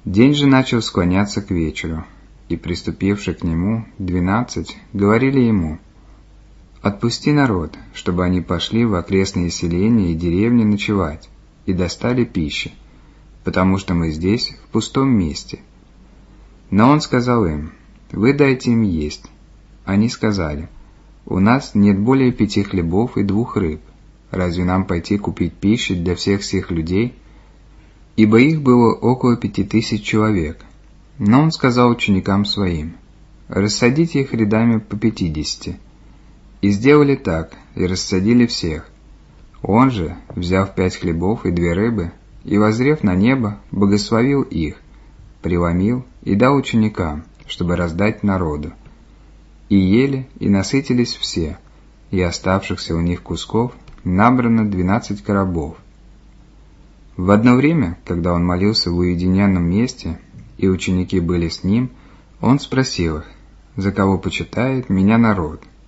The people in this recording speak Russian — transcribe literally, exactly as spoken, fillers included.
День же начал склоняться к вечеру, и, приступивши к нему, двенадцать говорили ему: «Отпусти народ, чтобы они пошли в окрестные селения и деревни ночевать, и достали пищи, потому что мы здесь, в пустом месте». Но он сказал им: «Вы дайте им есть». Они сказали: «У нас нет более пяти хлебов и двух рыб. Разве нам пойти купить пищу для всех сих людей?» Ибо их было около пяти тысяч человек. Но он сказал ученикам своим: «Рассадите их рядами по пятидесяти». И сделали так, и рассадили всех. Он же, взяв пять хлебов и две рыбы, и воззрев на небо, благословил их, преломил и дал ученикам, чтобы раздать народу. И ели, и насытились все, и оставшихся у них кусков набрано двенадцать коробов. В одно время, когда он молился в уединенном месте, и ученики были с ним, он спросил их: «За кого почитает меня народ?»